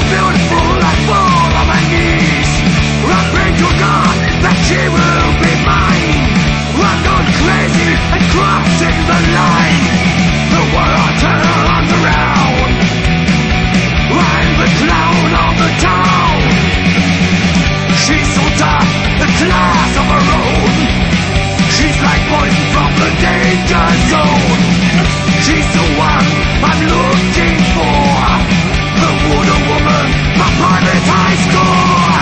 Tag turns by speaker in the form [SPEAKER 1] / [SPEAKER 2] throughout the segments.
[SPEAKER 1] beautiful I fall on my knees. I pray to God that she will be mine. I'm going crazy and crossing the line. The world turns around. I'm the clown of the town. She's so tough, the class of her own. She's like poison from the danger zone. She's the one I'm looking for. The Wonder Woman, my private high score.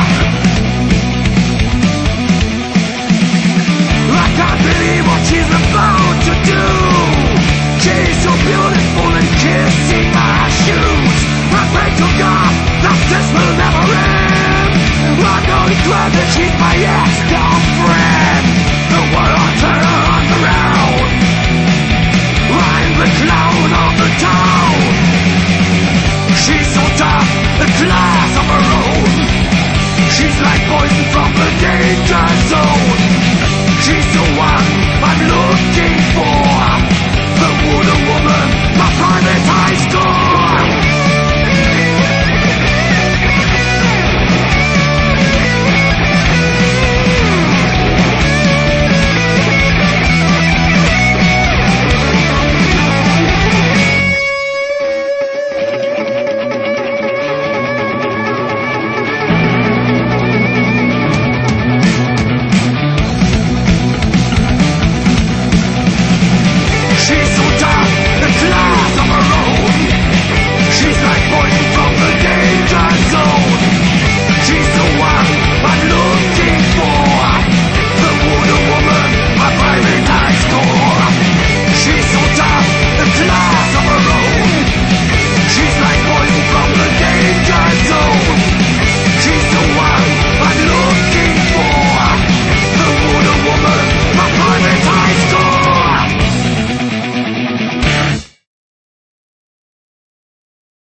[SPEAKER 1] I can't believe what she's about to do. She's so beautiful and kissing my shoes. I pray to God that this will never end. I'm gonna glad that she's my ex-girlfriend. The world turns around. I'm the clown of the town. She's so tough, the class of her own. She's like poison from the danger zone. She's the one I'm looking for.